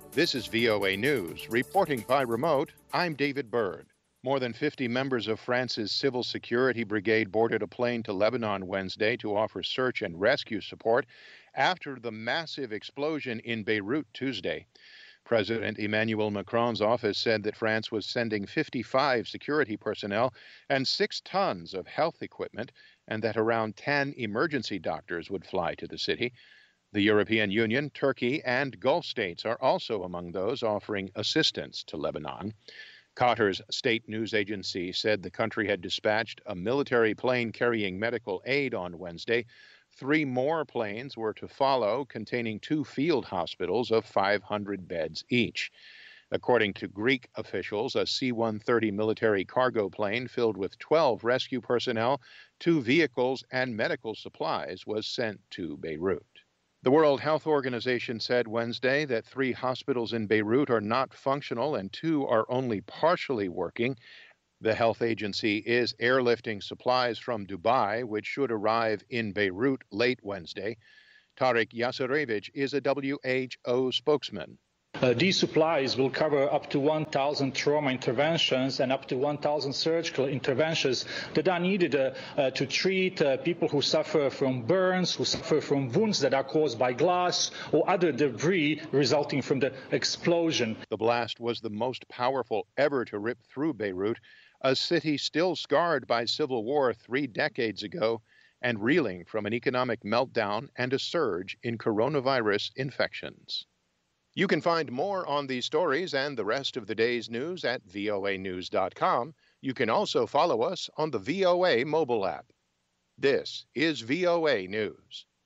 This is VOA News. Reporting by remote, I'm David Byrd. More than 50 members of France's Civil Security Brigade boarded a plane to Lebanon Wednesday to offer search and rescue support after the massive explosion in Beirut Tuesday. President Emmanuel Macron's office said that France was sending 55 security personnel and 6 tons of health equipment, and that around 10 emergency doctors would fly to the city. The European Union, Turkey, and Gulf states are also among those offering assistance to Lebanon. Qatar's state news agency said the country had dispatched a military plane carrying medical aid on Wednesday. 3 more planes were to follow, containing 2 field hospitals of 500 beds each. According to Greek officials, a C-130 military cargo plane filled with 12 rescue personnel, 2 vehicles, and medical supplies was sent to Beirut. The World Health Organization said Wednesday that 3 hospitals in Beirut are not functional and 2 are only partially working. The health agency is airlifting supplies from Dubai, which should arrive in Beirut late Wednesday. Tarek Yasarevich is a WHO spokesman. These supplies will cover up to 1,000 trauma interventions and up to 1,000 surgical interventions that are needed to treat people who suffer from burns, who suffer from wounds that are caused by glass or other debris resulting from the explosion. The blast was the most powerful ever to rip through Beirut, a city still scarred by civil war 3 decades ago and reeling from an economic meltdown and a surge in coronavirus infections. You can find more on these stories and the rest of the day's news at voanews.com. You can also follow us on the VOA mobile app. This is VOA News.